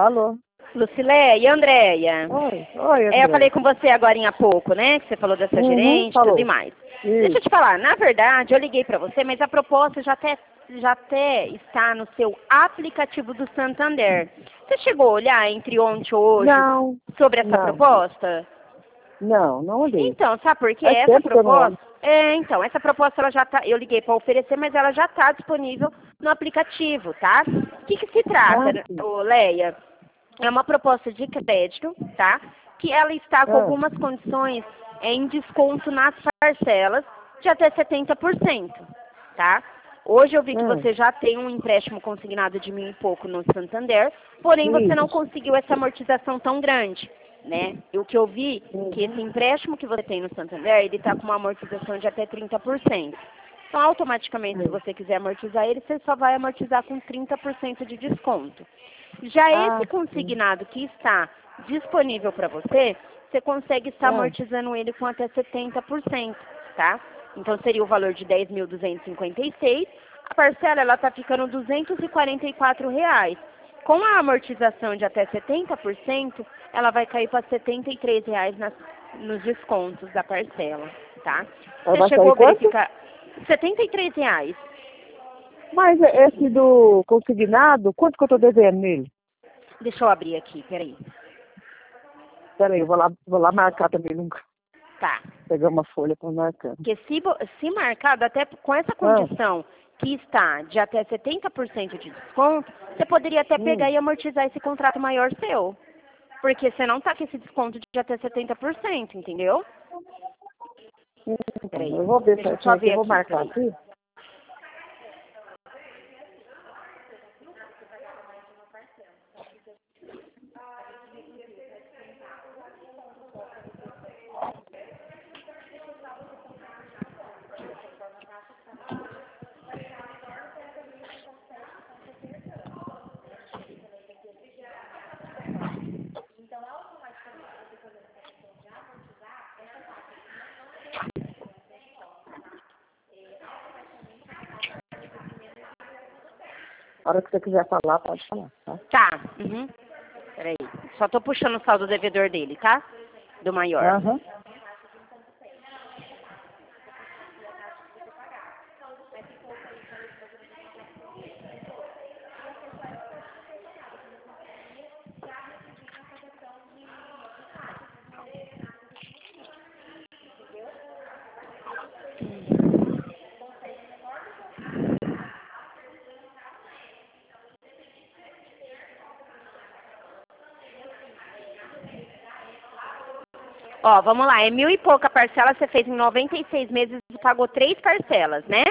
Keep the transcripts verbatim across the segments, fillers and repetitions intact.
Alô? Lucileia e Andréia. Oi, oi, É, eu falei com você agora há pouco, né? Que você falou dessa Uhum, gerente e falou. tudo e mais. Isso. Deixa eu te falar, na verdade, eu liguei pra você, mas a proposta já até, já até está no seu aplicativo do Santander. Você chegou a olhar entre ontem e hoje Não, sobre essa não. proposta? Não, não olhei. Então, sabe por quê? Faz Essa tempo que eu não proposta. É, então, essa proposta ela já tá. Eu liguei para oferecer, mas ela já está disponível no aplicativo, tá? O que, que se trata, Ah, sim. ô, Leia? É uma proposta de crédito, tá? Que ela está com Ah. algumas condições em desconto nas parcelas de até setenta por cento, tá? Hoje eu vi que Ah. você já tem um empréstimo consignado de mil e pouco no Santander, porém você não Isso. conseguiu essa amortização tão grande, né? E o que eu vi, que esse empréstimo que você tem no Santander, ele está com uma amortização de até trinta por cento. Então, automaticamente, se você quiser amortizar ele, você só vai amortizar com trinta por cento de desconto. Já Ah, esse consignado que está disponível para você, você consegue estar Ah. amortizando ele com até setenta por cento, tá? Então seria o valor de dez mil duzentos e cinquenta e seis, a parcela ela está ficando duzentos e quarenta e quatro reais. Com a amortização de até setenta por cento, ela vai cair para setenta e três reais nas, nos descontos da parcela, tá? Ela Você vai chegou a cair quanto? verificar setenta e três reais. Mas esse do consignado, quanto que eu tô devendo nele? Deixa eu abrir aqui, peraí. Peraí, eu vou lá, vou lá marcar também. Nunca. Tá. Pegar uma folha para marcar. Porque se, vo- se marcado, até com essa condição que está de até setenta por cento de desconto, você poderia até Hum. pegar e amortizar esse contrato maior seu. Porque você não está com esse desconto de até setenta por cento, entendeu? Hum, Peraí, eu vou ver deixa eu certinho só aqui, ver eu vou aqui, marcar peraí. aqui. A hora que você quiser falar, pode falar, tá? Tá, uhum. Peraí. Só tô puxando o saldo devedor dele, tá? Do maior. Aham. Ó, vamos lá, é mil e pouca parcela, você fez em noventa e seis meses e pagou três parcelas, né?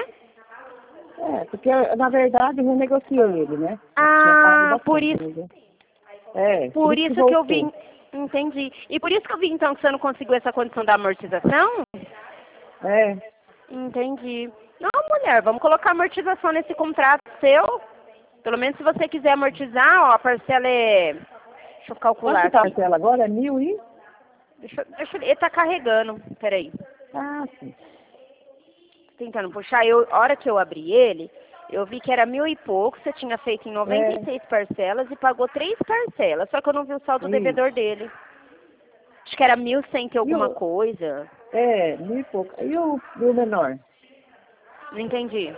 É, porque na verdade eu renegociei ele, né? Ah, por isso, Mas, é, por isso isso que que eu voltou. vi, entendi. E por isso que eu vi então que você não conseguiu essa condição da amortização? É, Entendi. Não, mulher, vamos colocar amortização nesse contrato seu. Pelo menos se você quiser amortizar, ó, a parcela é... Deixa eu calcular quanto aqui. parcela agora? É mil e? Deixa, eu- deixa, eu- ele tá carregando, peraí. Ah, sim. Tentando puxar, eu, a hora que eu abri ele, eu vi que era mil e pouco, você tinha feito em noventa e seis parcelas e pagou três parcelas, só que eu não vi o saldo É, devedor dele. Acho que era mil e cem e e alguma o, coisa. é, mil e pouco. E o, e o menor? Não entendi.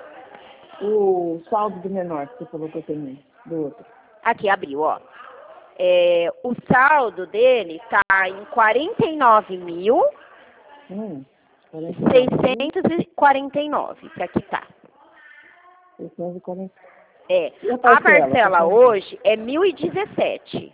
O saldo do menor que você falou que eu tenho do outro. Aqui, abriu, ó. É, o saldo dele tá em quarenta e nove mil Hum, seiscentos e quarenta e nove para quitar. seiscentos e quarenta. É. E a A parcela? parcela Quanto? hoje é mil e dezessete.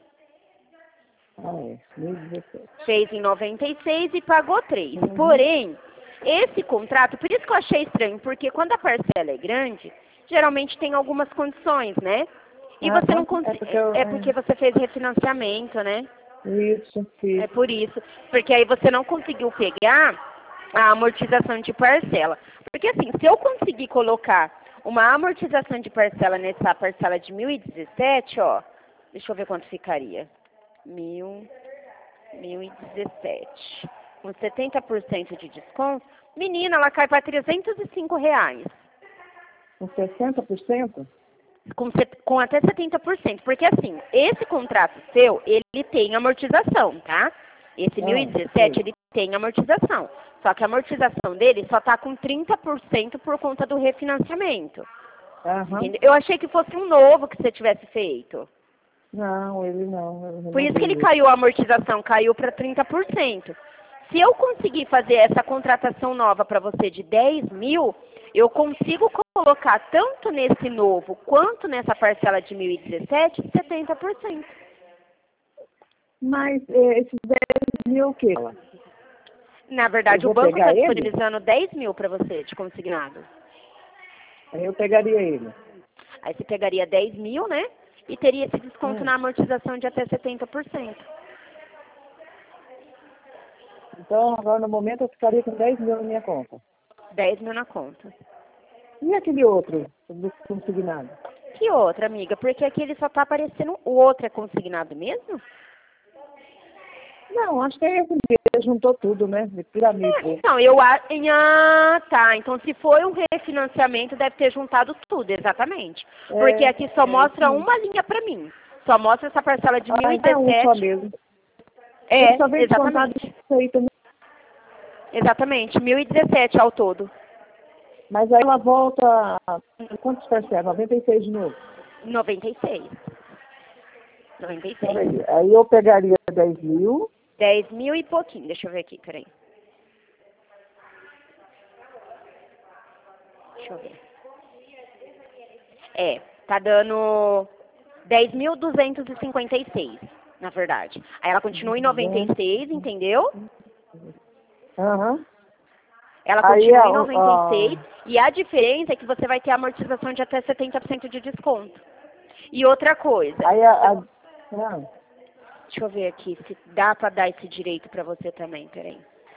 Ah, é, mil e dezessete. Fez em noventa e seis e pagou três. Uhum. Porém, esse contrato, por isso que eu achei estranho, porque quando a parcela é grande, geralmente tem algumas condições, né? E Ah, você não quanto? É consegue. porque eu... É porque você fez refinanciamento, né? Isso, É isso. por isso. Porque aí você não conseguiu pegar a amortização de parcela. Porque assim, se eu conseguir colocar uma amortização de parcela nessa parcela de mil e dezessete, ó, deixa eu ver quanto ficaria. Mil, mil e dezessete. Com setenta por cento de desconto, menina, ela cai para trezentos e cinco reais. Com sessenta por cento? Com, set- com até setenta por cento. Porque assim, esse contrato seu, ele tem amortização, tá? Esse mil e dezessete, ele tem amortização. Só que a amortização dele só tá com trinta por cento por conta do refinanciamento. Aham. Entendeu? Eu achei que fosse um novo que você tivesse feito. Não, ele não. Eu Por isso que ele renovei. caiu, a amortização caiu para trinta por cento. Se eu conseguir fazer essa contratação nova para você de dez mil, eu consigo colocar tanto nesse novo quanto nessa parcela de mil e dezessete, setenta por cento. Mas é, esses dez mil o quê? Na verdade, Eu o vou banco está pegar ele? disponibilizando dez mil para você de consignado. Aí eu pegaria ele. Aí você pegaria dez mil, né? E teria esse desconto Hum. na amortização de até setenta por cento. Então, agora no momento eu ficaria com dez mil na minha conta. dez mil na conta. E aquele outro, do consignado? Que outra, amiga? Porque aqui ele só tá aparecendo. O outro é consignado mesmo? Não, acho que é esse mesmo, juntou tudo, né? De pirâmide. Não, eu acho. Ah, tá. Então, se foi um refinanciamento, deve ter juntado tudo, exatamente. É, Porque aqui só é, mostra sim. uma linha pra mim. Só mostra essa parcela de mil Ah, e então é um só dezessete. mesmo. É, Ele só veio descontado exatamente. isso aí também. Exatamente, mil e dezessete ao todo. Mas aí ela volta, a- quantos parcelas? noventa e seis de novo. noventa e seis. noventa e seis. Peraí, aí eu pegaria dez mil. dez mil e pouquinho. Deixa eu ver aqui, peraí. Deixa eu ver. É, tá dando dez mil duzentos e cinquenta e seis, na verdade. Aí ela continua em noventa e seis, entendeu? Aham. Ela Aí continua é em o- noventa e seis e a diferença é que você vai ter amortização de até setenta por cento de desconto. E outra coisa, Aí a... a ah, deixa eu ver aqui se dá pra dar esse direito pra você também, peraí.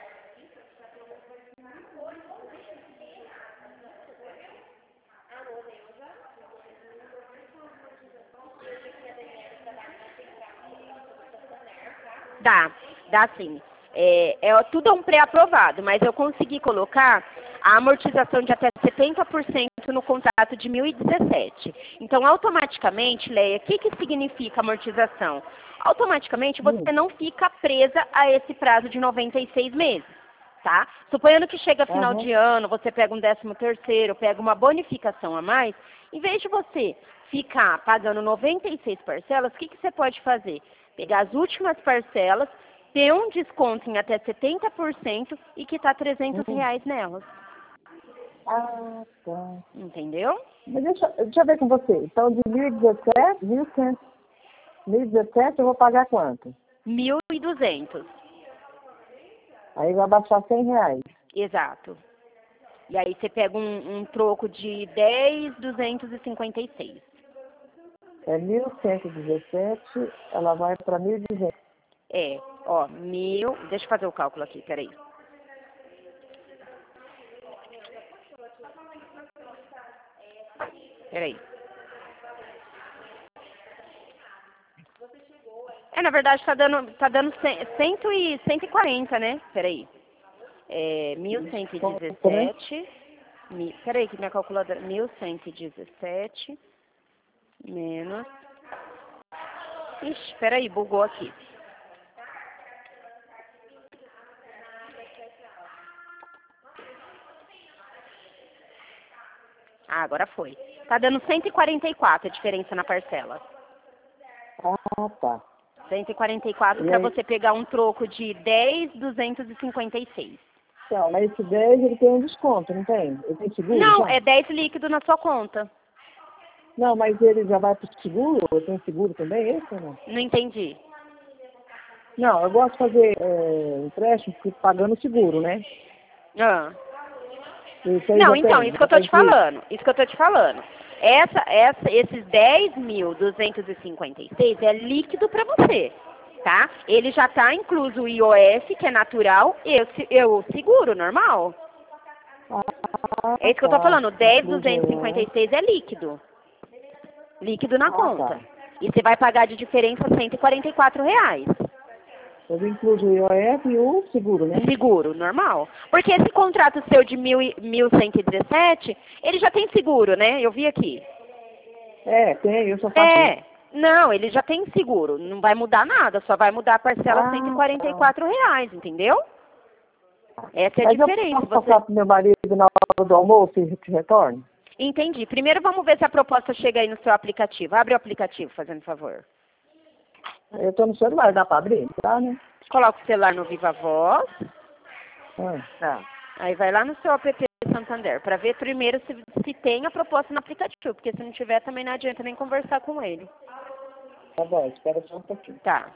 Dá, dá sim. É, é tudo é um pré-aprovado, mas eu consegui colocar a amortização de até setenta por cento no contrato de mil e dezessete. Então, automaticamente, Leia, o que, que significa amortização? Automaticamente, você não fica presa a esse prazo de noventa e seis meses, tá? Suponhando que chega final Aham. de ano, você pega um décimo terceiro, pega uma bonificação a mais, em vez de você ficar pagando noventa e seis parcelas, o que, que você pode fazer? Pegar as últimas parcelas, ter um desconto em até setenta por cento e quitar trezentos Hum. reais nelas. Ah, tá. Entendeu? Mas deixa, deixa eu ver com você. Então, de mil e dezessete, mil e cem. mil e dezessete eu vou pagar quanto? mil e duzentos. Aí vai baixar cem reais. Exato. E aí você pega um, um troco de dez mil duzentos e cinquenta e seis. É mil cento e dezessete, ela vai para mil e duzentos. É, ó, mil... Deixa eu fazer o cálculo aqui, peraí. Peraí. É, na verdade, tá dando, tá dando cem, cento e, cento e quarenta, né? Peraí. É, mil cento e dezessete. Mi, peraí, que minha calculadora... mil cento e dezessete menos... Ixi, peraí, bugou aqui. Ah, agora foi. Tá dando cento e quarenta e quatro a diferença na parcela. Ah, tá. cento e quarenta e quatro E para aí? você pegar um troco de dez mil duzentos e cinquenta e seis. Então, mas esse dez ele tem um desconto, não tem? Ele tem seguro? Não, já? é dez líquido na sua conta. Não, mas ele já vai para o seguro? Ou tem seguro também, esse ou não? Não entendi. Não, eu gosto de fazer é, empréstimo pagando seguro, né? Ah. Esse aí Não, já então, tem, isso que eu tô já te faz falando. Isso que eu tô te falando. Essa, essa, esses dez mil duzentos e cinquenta e seis é líquido para você, tá? Ele já tá incluso o I O F, que é natural, e o se- e o seguro normal. Ah, É isso que eu tô tá. falando. dez mil Incluso, duzentos e cinquenta e seis é líquido. Líquido na Ah, conta. tá. E você vai pagar de diferença cento e quarenta e quatro reais. Eu incluso o I O F e o seguro, né? Seguro, normal. Porque esse contrato seu de mil e- mil cento e dezessete, ele já tem seguro, né? Eu vi aqui. É, tem, eu sou fácil. É, não, ele já tem seguro, não vai mudar nada, só vai mudar a parcela Ah, cento e quarenta e quatro reais, entendeu? Essa é a Mas eu diferença. posso Você... passar pro meu marido na hora do almoço e te retorno? Entendi. Primeiro vamos ver se a proposta chega aí no seu aplicativo. Abre o aplicativo, fazendo favor. Eu tô no celular, dá pra abrir? Tá, né? Coloca o celular no Viva Voz. Ah, tá. Aí vai lá no seu app Santander, para ver primeiro se, se tem a proposta no aplicativo, porque se não tiver também não adianta nem conversar com ele. Tá bom, espera só um pouquinho. Tá.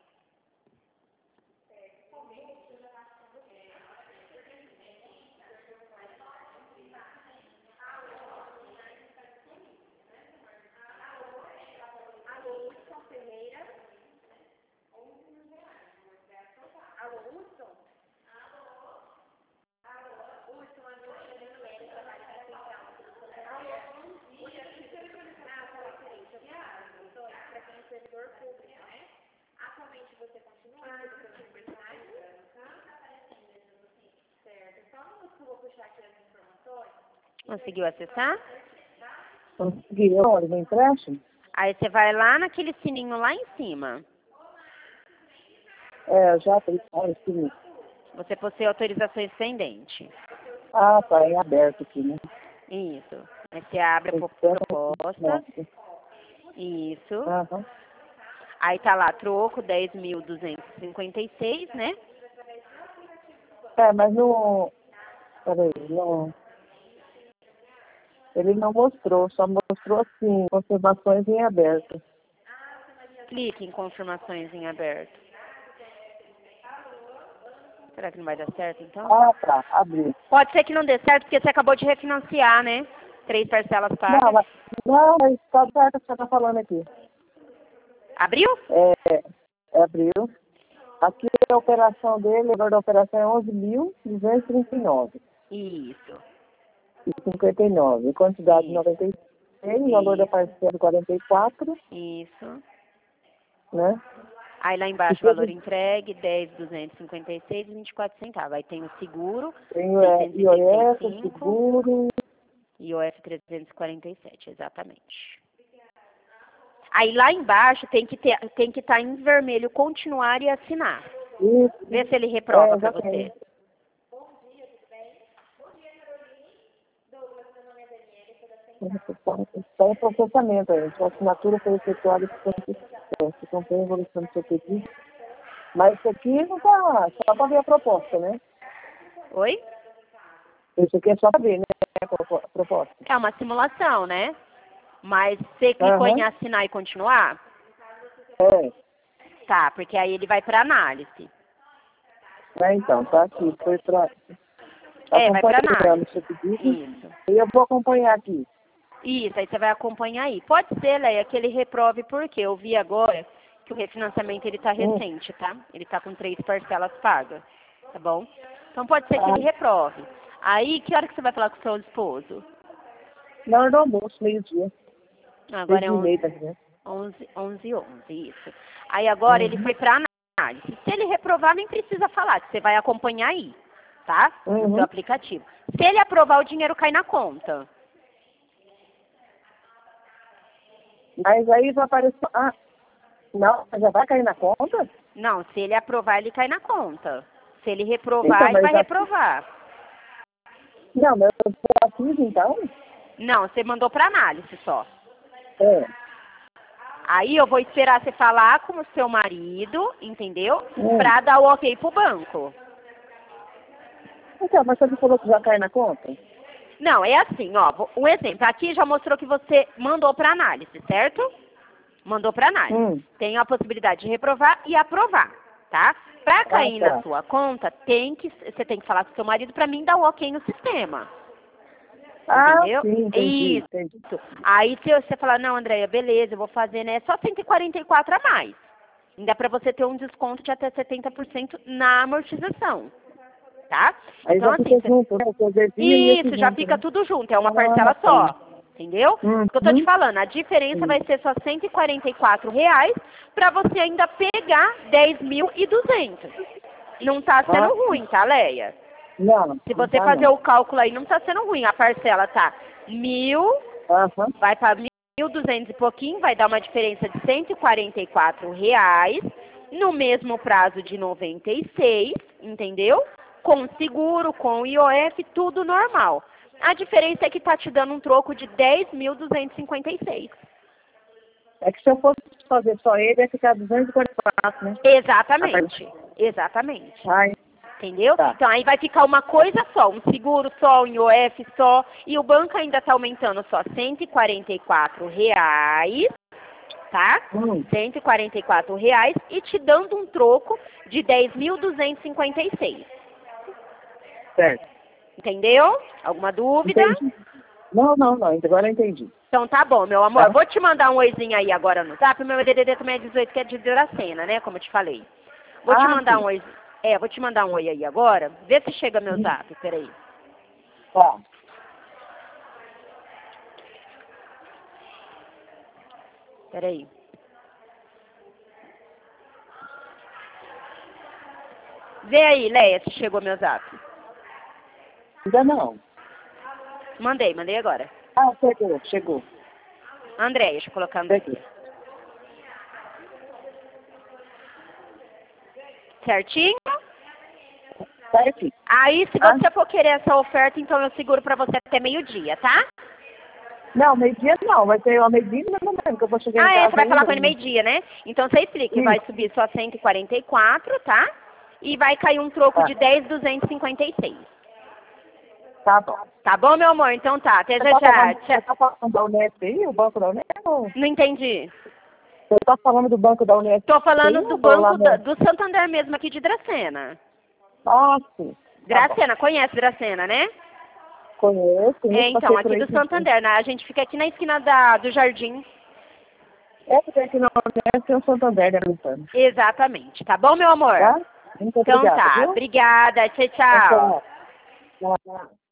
Conseguiu acessar? Consegui, olha, no empréstimo? Aí você vai lá naquele sininho lá em cima. É, já tem, olha, sim. Você possui autorizações pendentes. Ah, tá, é aberto aqui, né? Isso. Aí você abre a Eu pro- espero- proposta. Nossa. Isso. Aham. Aí tá lá, troco dez mil duzentos e cinquenta e seis, né? É, mas não... Peraí, não... Ele não mostrou, só mostrou assim, conservações em aberto. Clique em confirmações em aberto. Será que não vai dar certo, então? Ah, tá, abri. Pode ser que não dê certo, porque você acabou de refinanciar, né? Três parcelas Não, pagas. mas, não, mas tá certo o que você tá falando aqui. Abriu? É, é abril. Aqui a operação dele, agora a operação é onze mil duzentos e trinta e nove Isso. e cinquenta e nove. Quantidade Isso. noventa e seis, valor da parcela quarenta e quatro, Isso. né? Aí lá embaixo, E tudo- valor entregue, dez mil duzentos e cinquenta e seis e vinte e quatro centavos. Aí tem o seguro, Tem o é, I O F, seiscentos e trinta e cinco, seguro. e o F trezentos e quarenta e sete, exatamente. Aí lá embaixo tem que ter, tem que estar em vermelho, continuar e assinar. Isso. Vê se ele reprova É, para já você. tem. Está em processamento aí. Sua assinatura foi efetuada por você comprou a evolução do seu pedido. Mas isso aqui não está só para ver a proposta, né? Oi? Isso aqui é só para ver, né? A propo- a proposta. É uma simulação, né? Mas você clicou Aham. em assinar e continuar? É. Tá, porque aí ele vai para análise. É, então, tá aqui. Foi para. É, vai pra Acompanhando análise. o seu pedido. Isso. E eu vou acompanhar aqui. Isso, aí você vai acompanhar aí. Pode ser, Leia, que ele reprove, porque eu vi agora que o refinanciamento ele tá Hum. recente, tá? Ele tá com três parcelas pagas, tá bom? Então pode ser que Ah. ele reprove. Aí, que hora que você vai falar com o seu esposo? Na hora do almoço, meio-dia. Agora é Meio-dia e meia, onze, tá vendo? onze, onze, onze, isso. Aí agora ele Uhum. foi para análise. Se ele reprovar, nem precisa falar, que você vai acompanhar aí, tá? No Uhum. seu aplicativo. Se ele aprovar, o dinheiro cai na conta. Mas aí vai aparecer. Ah, não, já vai cair na conta? Não, se ele aprovar, ele cai na conta. Se ele Então, reprovar, mas ele vai já- reprovar. Não, mas eu já fiz então? Não, você mandou para análise só. É. Aí eu vou esperar você falar com o seu marido, entendeu? Hum. Pra dar o ok pro banco. Então, mas você falou que já cai na conta? Não, é assim, ó. vou- Um exemplo. Aqui já mostrou que você mandou para análise, certo? Mandou para análise. Hum. Tem a possibilidade de reprovar e aprovar, tá? Para cair tá. na sua conta, tem que, você tem que falar com o seu marido para mim dar o ok no sistema. Ah, Entendeu? sim, entendi, Isso. entendi. Aí se você falar, não, Andréia, beleza, eu vou fazer, né? Só cento e quarenta e quatro a mais. Ainda para você ter um desconto de até setenta por cento na amortização. Tá? Aí Então, já assim, fica você- junto, né? O devia e esse isso, já junto, fica né? tudo junto, é uma Ah, parcela tá. só. Entendeu? Uhum. O que eu tô te falando, a diferença Sim. vai ser só cento e quarenta e quatro reais para você ainda pegar dez mil e duzentos. Não tá sendo Ah, ruim, tá, Leia? Não. Se não você tá, fazer não. o cálculo aí, não tá sendo ruim. A parcela tá mil, Aham. vai para mil mil e duzentos e pouquinho, vai dar uma diferença de cento e quarenta e quatro reais, no mesmo prazo de noventa e seis, entendeu? Com seguro, com I O F, tudo normal. A diferença é que tá te dando um troco de dez mil duzentos e cinquenta e seis. É que se eu fosse fazer só ele, ia ficar duzentos e quarenta e quatro, né? Exatamente, exatamente. Ai, Entendeu? tá. Então aí vai ficar uma coisa só, um seguro só, um I O F só, e o banco ainda está aumentando só cento e quarenta e quatro reais, tá? Hum. cento e quarenta e quatro reais e te dando um troco de dez mil duzentos e cinquenta e seis. Certo. Entendeu? Alguma dúvida? Entendi. Não, não, não. Agora eu entendi. Então tá bom, meu amor. Tá. Vou te mandar um oizinho aí agora no zap. O meu D D D também é dezoito, que é de Dracena, né? Como eu te falei. Vou te Ah, mandar sim. um oizinho. É, vou te mandar um oi aí agora. Vê se chega meu Hum. zap. Peraí. Tá. Peraí. Vê aí, Leia, se chegou meu zap. Ainda não. Mandei, mandei agora. Ah, chegou, chegou. Andréia, deixa eu colocar Andréia. Chegou. Certinho? Tá aqui. Aí, se Ah. você for querer essa oferta, então eu seguro pra você até meio-dia, tá? Não, meio-dia não. Vai ser uma meio-dia no momento que eu vou chegar em Ah, casa. é, você vai falar com ele ainda. meio-dia, né? Então você explica que Isso. vai subir só cento e quarenta e quatro, tá? E vai cair um troco Tá. de dez mil duzentos e cinquenta e seis. Tá bom. Tá bom, meu amor? Então tá. Até Você já tá já. falando, Tchau. você tá falando da Unesp aí, o banco da Unesp? Ou... Não entendi. Você tá falando do banco da Unesp? Tô falando aí, do ou lá banco no- da- do Santander mesmo aqui de Dracena. Ah, sim. Tá bom. Dracena, conhece Dracena, né? Conheço, É, conheço, então, passei por aqui aí. do Santander, né? A gente fica aqui na esquina da, do Jardim. É porque aqui na Unesp tem o Santander, né, Antônio? Exatamente. Tá bom, meu amor? Tá? Muito Então obrigada, tá. viu? Obrigada. Tchau, tchau. Tchau. Tchau.